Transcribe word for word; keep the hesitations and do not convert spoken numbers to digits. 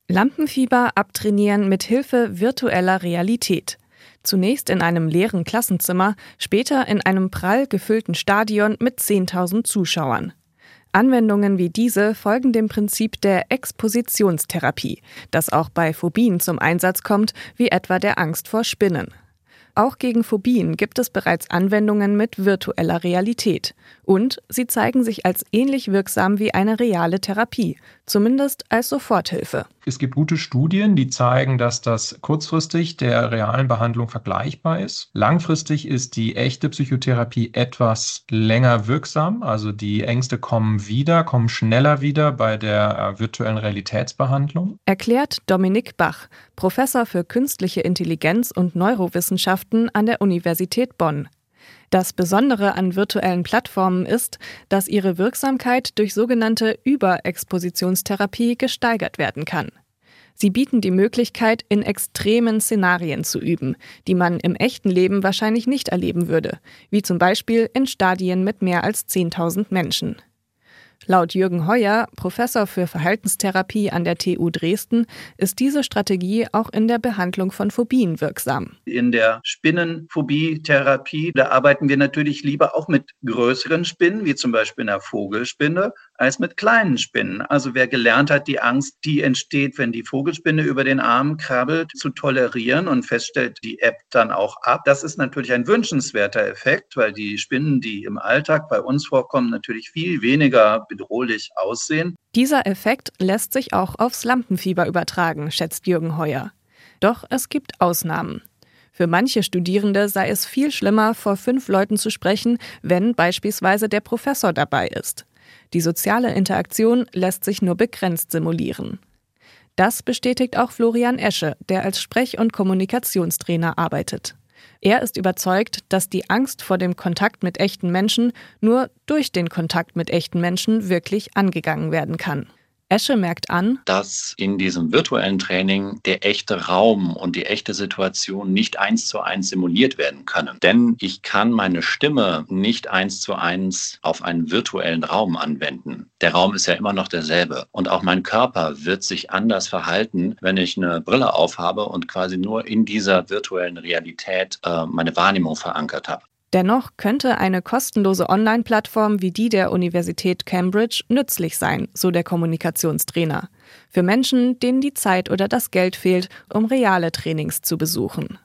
Lampenfieber abtrainieren mit Hilfe virtueller Realität. Zunächst in einem leeren Klassenzimmer, später in einem prall gefüllten Stadion mit zehntausend Zuschauern. Anwendungen wie diese folgen dem Prinzip der Expositionstherapie, das auch bei Phobien zum Einsatz kommt, wie etwa der Angst vor Spinnen. Auch gegen Phobien gibt es bereits Anwendungen mit virtueller Realität. Und sie zeigen sich als ähnlich wirksam wie eine reale Therapie, zumindest als Soforthilfe. Es gibt gute Studien, die zeigen, dass das kurzfristig der realen Behandlung vergleichbar ist. Langfristig ist die echte Psychotherapie etwas länger wirksam. Also die Ängste kommen wieder, kommen schneller wieder bei der äh, virtuellen Realitätsbehandlung. Erklärt Dominik Bach, Professor für Künstliche Intelligenz und Neurowissenschaften an der Universität Bonn. Das Besondere an virtuellen Plattformen ist, dass ihre Wirksamkeit durch sogenannte Überexpositionstherapie gesteigert werden kann. Sie bieten die Möglichkeit, in extremen Szenarien zu üben, die man im echten Leben wahrscheinlich nicht erleben würde, wie zum Beispiel in Stadien mit mehr als zehntausend Menschen. Laut Jürgen Heuer, Professor für Verhaltenstherapie an der T U Dresden, ist diese Strategie auch in der Behandlung von Phobien wirksam. In der Spinnenphobie-Therapie, da arbeiten wir natürlich lieber auch mit größeren Spinnen, wie zum Beispiel einer Vogelspinne, als mit kleinen Spinnen. Also wer gelernt hat, die Angst, die entsteht, wenn die Vogelspinne über den Arm krabbelt, zu tolerieren und feststellt, die ebbt dann auch ab. Das ist natürlich ein wünschenswerter Effekt, weil die Spinnen, die im Alltag bei uns vorkommen, natürlich viel weniger bedrohlich aussehen. Dieser Effekt lässt sich auch aufs Lampenfieber übertragen, schätzt Jürgen Heuer. Doch es gibt Ausnahmen. Für manche Studierende sei es viel schlimmer, vor fünf Leuten zu sprechen, wenn beispielsweise der Professor dabei ist. Die soziale Interaktion lässt sich nur begrenzt simulieren. Das bestätigt auch Florian Esche, der als Sprech- und Kommunikationstrainer arbeitet. Er ist überzeugt, dass die Angst vor dem Kontakt mit echten Menschen nur durch den Kontakt mit echten Menschen wirklich angegangen werden kann. Esche merkt an, dass in diesem virtuellen Training der echte Raum und die echte Situation nicht eins zu eins simuliert werden können. Denn ich kann meine Stimme nicht eins zu eins auf einen virtuellen Raum anwenden. Der Raum ist ja immer noch derselbe. Und auch mein Körper wird sich anders verhalten, wenn ich eine Brille aufhabe und quasi nur in dieser virtuellen Realität äh, meine Wahrnehmung verankert habe. Dennoch könnte eine kostenlose Online-Plattform wie die der Universität Cambridge nützlich sein, so der Kommunikationstrainer. Für Menschen, denen die Zeit oder das Geld fehlt, um reale Trainings zu besuchen.